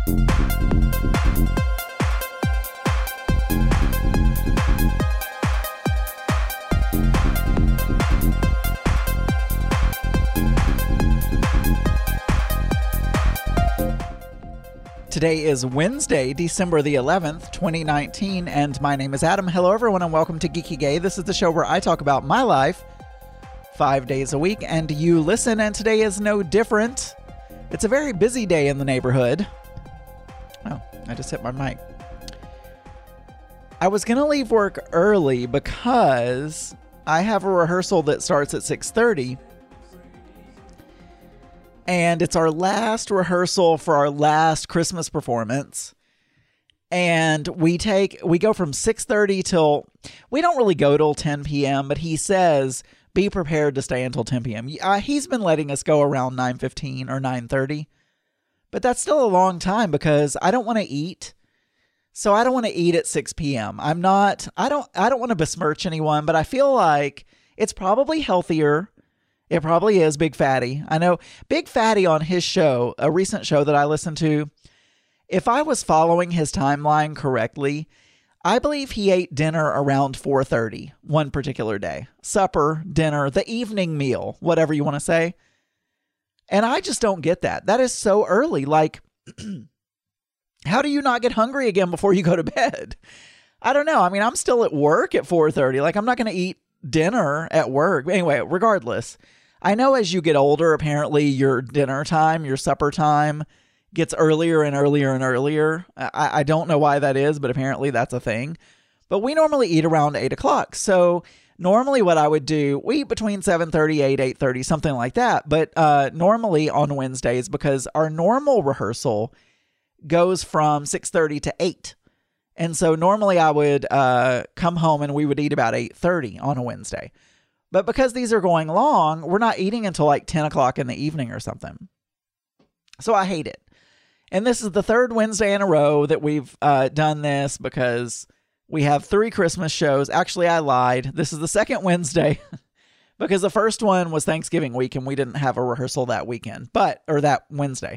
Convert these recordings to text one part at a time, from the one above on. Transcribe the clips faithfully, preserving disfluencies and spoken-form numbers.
Today is Wednesday, December the eleventh, twenty nineteen, and my name is Adam. Hello, everyone, and welcome to Geeky Gay. This is the show where I talk about my life five days a week, and you listen, and today is no different. It's a very busy day in the neighborhood. Oh, I just hit my mic. I was going to leave work early because I have a rehearsal that starts at six thirty. And it's our last rehearsal for our last Christmas performance. And we take, we go from six thirty till, we don't really go till ten p.m., but he says, be prepared to stay until ten p.m. Uh, he's been letting us go around nine fifteen or nine thirty. But that's still a long time because I don't want to eat. So I don't want to eat at six p.m. I'm not, I don't, I don't want to besmirch anyone, but I feel like it's probably healthier. It probably is Big Fatty. I know Big Fatty on his show, a recent show that I listened to, if I was following his timeline correctly, I believe he ate dinner around four thirty one particular day. Supper, dinner, the evening meal, whatever you want to say. And I just don't get that. That is so early. Like, how do you not get hungry again before you go to bed? I don't know. I mean, I'm still at work at four thirty. Like, I'm not going to eat dinner at work. Anyway, regardless, I know as you get older, apparently your dinner time, your supper time gets earlier and earlier and earlier. I, I don't know why that is, but apparently that's a thing. But we normally eat around eight o'clock. So normally what I would do, we eat between seven thirty, eight, eight thirty, something like that. But uh, normally on Wednesdays, because our normal rehearsal goes from six thirty to eight. And so normally I would uh, come home and we would eat about eight thirty on a Wednesday. But because these are going long, we're not eating until like ten o'clock in the evening or something. So I hate it. And this is the third Wednesday in a row that we've uh, done this because we have three Christmas shows. Actually, I lied. This is the second Wednesday because the first one was Thanksgiving week and we didn't have a rehearsal that weekend, but or that Wednesday.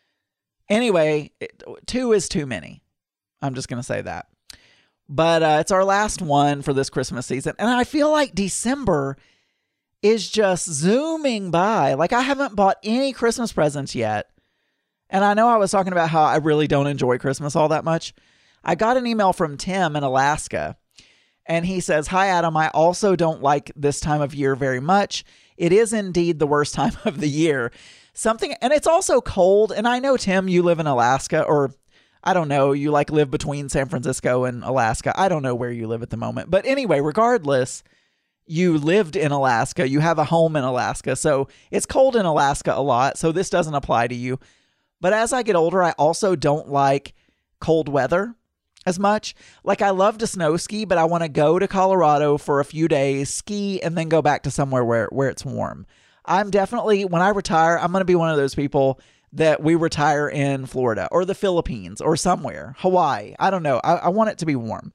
Anyway, it, two is too many. I'm just going to say that. But uh, it's our last one for this Christmas season. And I feel like December is just zooming by. Like I haven't bought any Christmas presents yet. And I know I was talking about how I really don't enjoy Christmas all that much. I got an email from Tim in Alaska. And he says, "Hi, Adam. I also don't like this time of year very much. It is indeed the worst time of the year. Something, and it's also cold. And I know, Tim, you live in Alaska, or I don't know, you like live between San Francisco and Alaska. I don't know where you live at the moment. But anyway, regardless, you lived in Alaska. You have a home in Alaska. So it's cold in Alaska a lot. So this doesn't apply to you. But as I get older, I also don't like cold weather as much. Like I love to snow ski, but I want to go to Colorado for a few days, ski, and then go back to somewhere where, where it's warm. I'm definitely, when I retire, I'm going to be one of those people that we retire in Florida or the Philippines or somewhere, Hawaii. I don't know. I, I want it to be warm.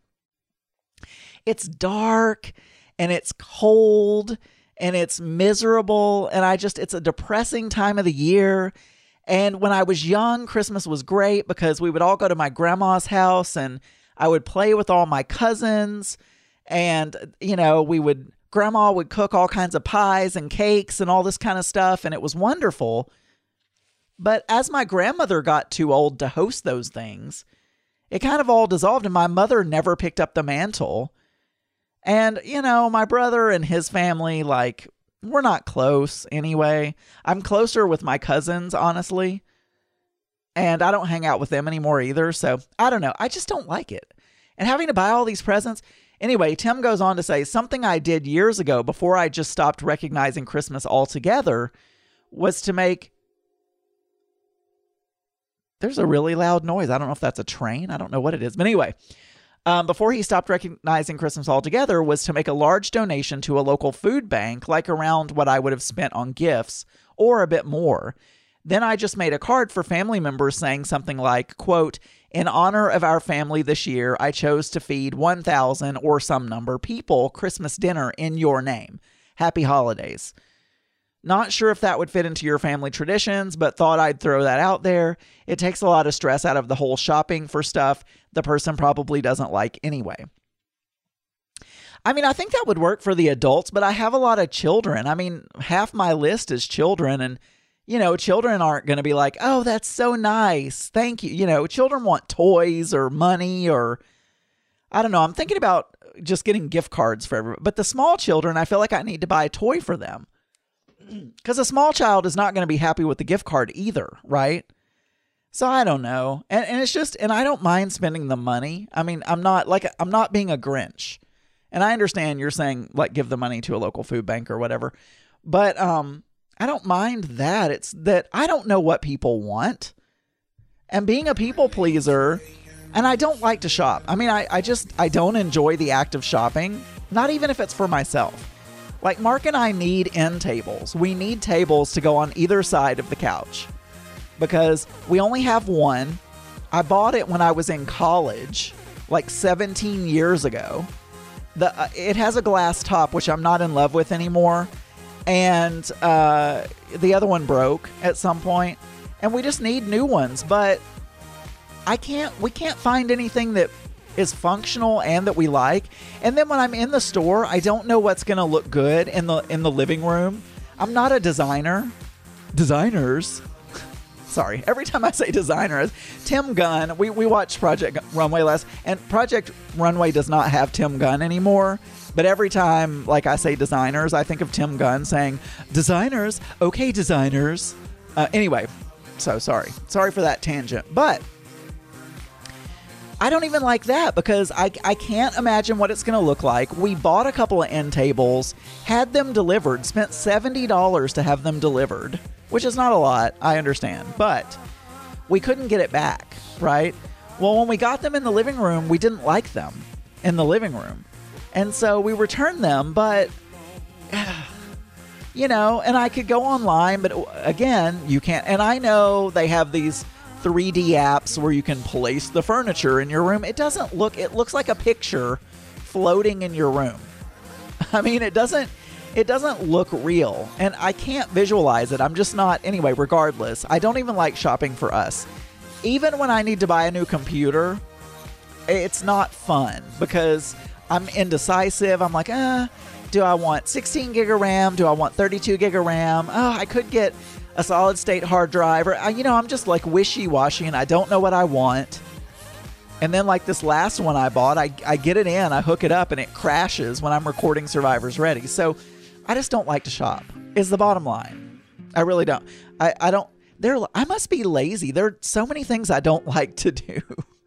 It's dark and it's cold and it's miserable. And I just, it's a depressing time of the year. And when I was young, Christmas was great because we would all go to my grandma's house and I would play with all my cousins. And, you know, we would, grandma would cook all kinds of pies and cakes and all this kind of stuff. And it was wonderful. But as my grandmother got too old to host those things, it kind of all dissolved and my mother never picked up the mantle. And, you know, my brother and his family, like, we're not close anyway. I'm closer with my cousins, honestly. And I don't hang out with them anymore either. So I don't know. I just don't like it. And having to buy all these presents. Anyway, Tim goes on to say, something I did years ago before I just stopped recognizing Christmas altogether was to make... There's a really loud noise. I don't know if that's a train. I don't know what it is. But anyway, um, before he stopped recognizing Christmas altogether was to make a large donation to a local food bank, like around what I would have spent on gifts or a bit more. Then I just made a card for family members saying something like, quote, in honor of our family this year, I chose to feed one thousand or some number people Christmas dinner in your name. Happy holidays. Not sure if that would fit into your family traditions, but thought I'd throw that out there. It takes a lot of stress out of the whole shopping for stuff the person probably doesn't like anyway. I mean, I think that would work for the adults, but I have a lot of children. I mean, half my list is children, and, you know, children aren't going to be like, oh, that's so nice. Thank you. You know, children want toys or money or, I don't know. I'm thinking about just getting gift cards for everybody. But the small children, I feel like I need to buy a toy for them. Because a small child is not going to be happy with the gift card either, right? So I don't know. And, and it's just, and I don't mind spending the money. I mean, I'm not like, I'm not being a Grinch. And I understand you're saying like give the money to a local food bank or whatever. But um, I don't mind that. It's that I don't know what people want. And being a people pleaser, and I don't like to shop. I mean, I, I just, I don't enjoy the act of shopping. Not even if it's for myself. Like Mark and I need end tables. We need tables to go on either side of the couch because we only have one. I bought it when I was in college, like seventeen years ago. The uh, it has a glass top, which I'm not in love with anymore. And uh, the other one broke at some point, and we just need new ones. But I can't, we can't find anything that is functional and that we like. And then when I'm in the store, I don't know what's going to look good in the in the living room. I'm not a designer. Designers. Sorry. Every time I say designer, Tim Gunn, we, we watched Project Runway last, and Project Runway does not have Tim Gunn anymore. But every time, like I say designers, I think of Tim Gunn saying, designers, okay, designers. Uh, anyway, so sorry. Sorry for that tangent. But I don't even like that because I, I can't imagine what it's going to look like. We bought a couple of end tables, had them delivered, spent seventy dollars to have them delivered, which is not a lot, I understand, but we couldn't get it back, right? Well, when we got them in the living room, we didn't like them in the living room. And so we returned them, but, you know, and I could go online, but again, you can't. And I know they have these three D apps where you can place the furniture in your room. It doesn't look, it looks like a picture floating in your room. I mean, it doesn't, it doesn't look real, and I can't visualize it. I'm just not, anyway, regardless, I don't even like shopping for us. Even when I need to buy a new computer, it's not fun because I'm indecisive. I'm like, uh, do I want sixteen gig of RAM? Do I want thirty-two gig of RAM? Oh, I could get a solid state hard drive, or, you know, I'm just like wishy-washy and I don't know what I want. And then like this last one I bought, I, I get it in, I hook it up, and it crashes when I'm recording Survivor's Ready. So I just don't like to shop, is the bottom line. I really don't. I, I don't, there, I must be lazy. There are so many things I don't like to do.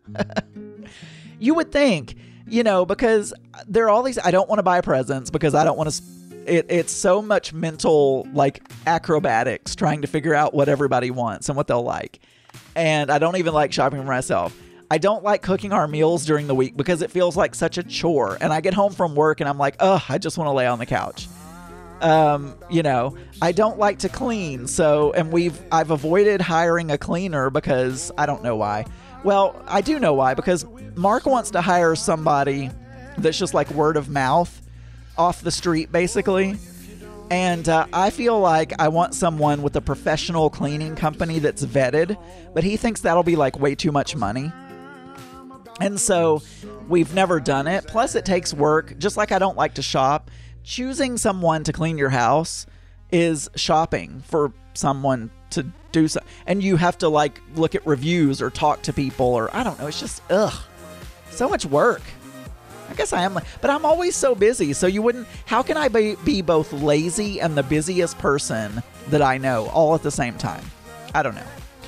You would think, you know, because there are all these, I don't want to buy presents because I don't want to, It, it's so much mental, like, acrobatics trying to figure out what everybody wants and what they'll like. And I don't even like shopping for myself. I don't like cooking our meals during the week because it feels like such a chore. And I get home from work and I'm like, oh, I just want to lay on the couch. Um, you know, I don't like to clean. So, and we've, I've avoided hiring a cleaner because I don't know why. Well, I do know why, because Mark wants to hire somebody that's just like word of mouth, off the street, basically. And uh, I feel like I want someone with a professional cleaning company that's vetted, but he thinks that'll be like way too much money. And so we've never done it. Plus it takes work. Just like I don't like to shop, choosing someone to clean your house is shopping for someone to do so. And you have to like look at reviews or talk to people, or I don't know. It's just, ugh, so much work. I guess I am, but I'm always so busy. So you wouldn't, how can I be, be both lazy and the busiest person that I know all at the same time? I don't know.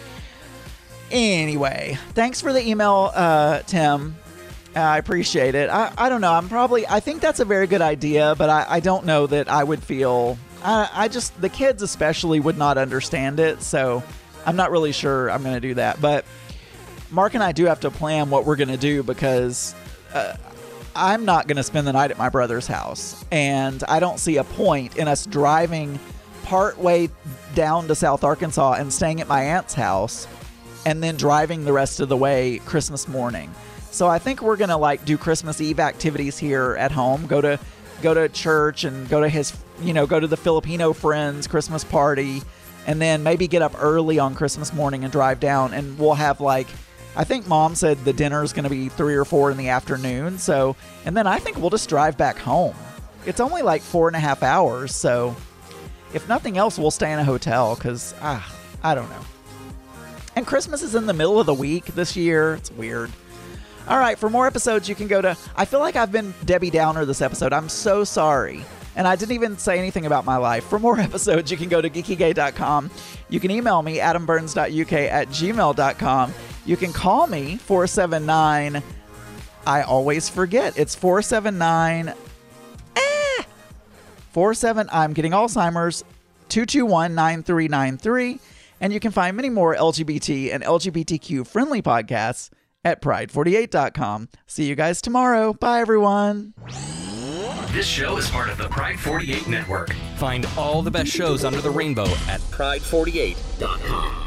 Anyway, thanks for the email, uh, Tim. Uh, I appreciate it. I, I don't know. I'm probably, I think that's a very good idea, but I, I don't know that I would feel, I, I just, the kids especially would not understand it. So I'm not really sure I'm going to do that. But Mark and I do have to plan what we're going to do because, uh, I'm not going to spend the night at my brother's house, and I don't see a point in us driving part way down to South Arkansas and staying at my aunt's house and then driving the rest of the way Christmas morning. So I think we're going to like do Christmas Eve activities here at home, go to go to church and go to his you know, go to the Filipino friends' Christmas party, and then maybe get up early on Christmas morning and drive down. And we'll have like, I think Mom said the dinner is going to be three or four in the afternoon. So, and then I think we'll just drive back home. It's only like four and a half hours. So if nothing else, we'll stay in a hotel because, ah, I don't know. And Christmas is in the middle of the week this year. It's weird. All right, for more episodes, you can go to... I feel like I've been Debbie Downer this episode. I'm so sorry. And I didn't even say anything about my life. For more episodes, you can go to geeky gay dot com. You can email me, adam burns dot u k at gmail dot com. You can call me, four seven nine... I always forget. It's four seven nine... Ah! four seven... I'm getting Alzheimer's. two two one, nine three nine three. And you can find many more L G B T and L G B T Q friendly podcasts at pride forty-eight dot com. See you guys tomorrow. Bye, everyone. This show is part of the Pride forty-eight Network. Find all the best shows under the rainbow at pride forty-eight dot com.